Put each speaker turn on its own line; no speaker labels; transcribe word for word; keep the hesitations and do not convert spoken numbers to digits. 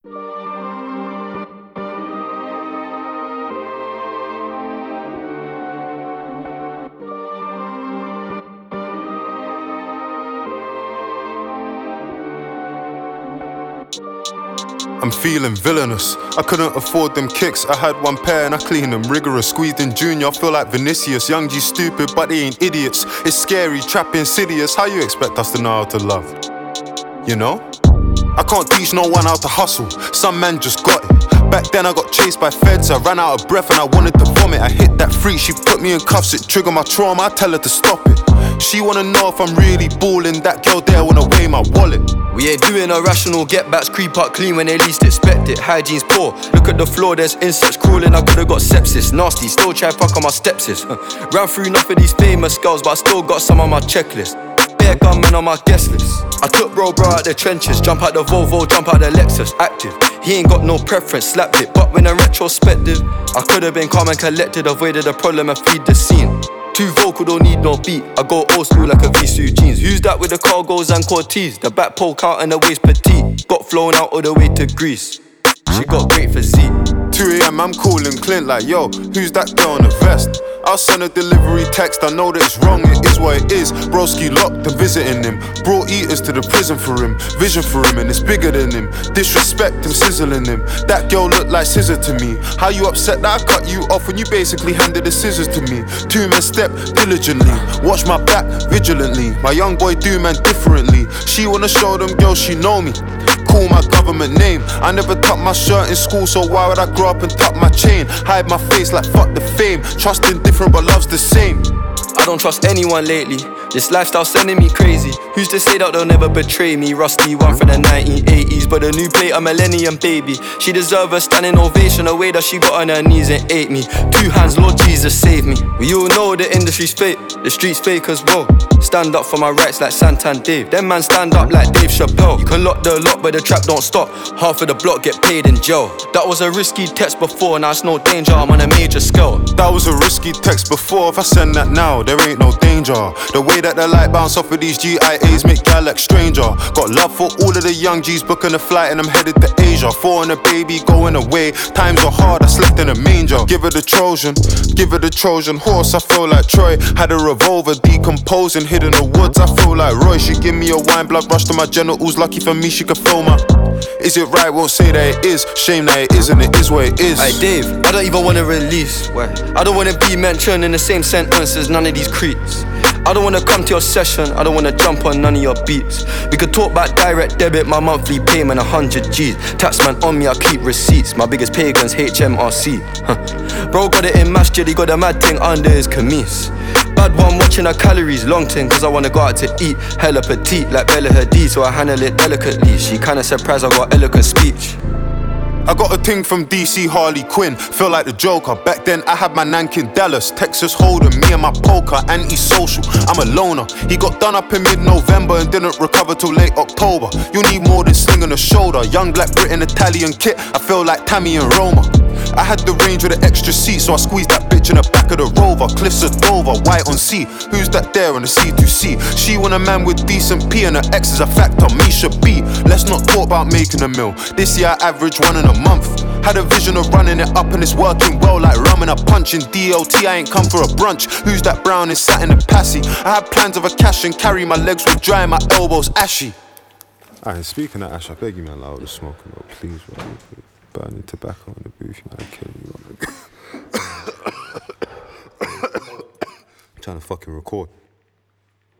I'm feeling villainous. I couldn't afford them kicks. I had one pair and I cleaned them rigorous. Squeezed in Junior, I feel like Vinicius. Young G stupid, but they ain't idiots. It's scary, trap insidious. How you expect us to know how to love? You know? I can't teach no one how to hustle. Some man just got it. Back then I got chased by feds. I ran out of breath and I wanted to vomit. I hit that freak, she put me in cuffs. It triggered my trauma, I tell her to stop it. She wanna know if I'm really ballin'. That girl there wanna weigh my wallet.
We ain't doing irrational get backs, creep up clean when they least expect it. Hygiene's poor, look at the floor, there's insects crawling. I could've got sepsis, nasty, still try fuck on my stepsis. Ran through enough of these famous girls, but I still got some on my checklist. Bare gunmen on my guest list. I took bro bro out the trenches, jump out the Volvo, jump out the Lexus. Active, he ain't got no preference, slapped it. But when in retrospective, I could've been calm and collected, avoided the problem and feed the scene. Too vocal, don't need no beat. I go old school like a V-suit jeans. Who's that with the cargos and Cortez? The back poke out and the waist petite. Got flown out all the way to Greece. She got great physique.
two a m I'm calling Clint like, yo, who's that girl in the vest? I'll send a delivery text, I know that it's wrong, it is what it is. Broski locked and visiting him. Brought eaters to the prison for him. Vision for him and it's bigger than him. Disrespect, I'm sizzling him. That girl looked like scissor to me. How you upset that I cut you off when you basically handed the scissors to me? Two men step diligently, watch my back vigilantly. My young boy do man differently. She wanna show them girls she know me. Call my government name. I never tucked my shirt in school, so why would I grow up and tuck my chain? Hide my face like fuck the fame. Trusting different but love's the same.
I don't trust anyone lately. This lifestyle sending me crazy. Who's to say that they'll never betray me? Rusty one from the nineteen eighties, but a new plate, a millennium baby. She deserve a standing ovation, the way that she got on her knees and ate me. Two hands, Lord Jesus save me. We all know the industry's fake, the streets fake as well. Stand up for my rights like Santan Dave. Them man stand up like Dave Chappelle. You can lock the lock but the trap don't stop. Half of the block get paid in jail. That was a risky text before, now it's no danger, I'm on a major scale.
That was a risky text before, if I send that now, there ain't no danger. The way that the light bounce off of these G I As make gal like stranger. Got love for all of the young G's booking a flight and I'm headed to Asia. Four and a baby going away, times are hard, I slept in a manger. Give her the Trojan, give her the Trojan horse, I feel like Troy. Had a revolver decomposing, hid in the woods, I feel like Roy. She give me a wine, blood rush to my genitals, lucky for me she could feel my. Is it right? Won't say that it is. Shame that it isn't, it is what it is.
Hey Dave, I don't even wanna release. Why? I don't wanna be mentioned in the same sentence as none of these creeps. I don't wanna come to your session, I don't wanna jump on none of your beats. We could talk about direct debit, my monthly payment, a hundred G's. Taxman on me, I keep receipts. My biggest pagans, H M R C. Huh. Bro got it in masjid, he got a mad thing under his camise. Bad one watching her calories, long thing, cause I wanna go out to eat. Hella petite, like Bella Hadid, so I handle it delicately. She kinda surprised I got eloquent speech.
I got a ting from D C Harley Quinn, feel like the Joker. Back then I had my Nankin Dallas, Texas Hold'em, me and my poker, anti-social, I'm a loner. He got done up in mid-November and didn't recover till late October. You need more than sling on the shoulder. Young black Britain Italian kit, I feel like Tammy and Roma. I had the range with the extra seat, so I squeezed that bitch in the back of the Rover. Cliffs of Dover, white on sea. Who's that there on the C two C? She want a man with decent P and her ex is a factor, me should be. Let's not talk about making a meal. This year I average one in a month. Had a vision of running it up and it's working well like rum and a punch. In D L T I ain't come for a brunch. Who's that brown is sat in a passy? I had plans of a cash and carry, my legs were dry and my elbows ashy. Alright, speaking of ash, I beg you man, like all the smoking, bro, please, bro. Burning tobacco in the booth, man, killing you. I'm trying to fucking record.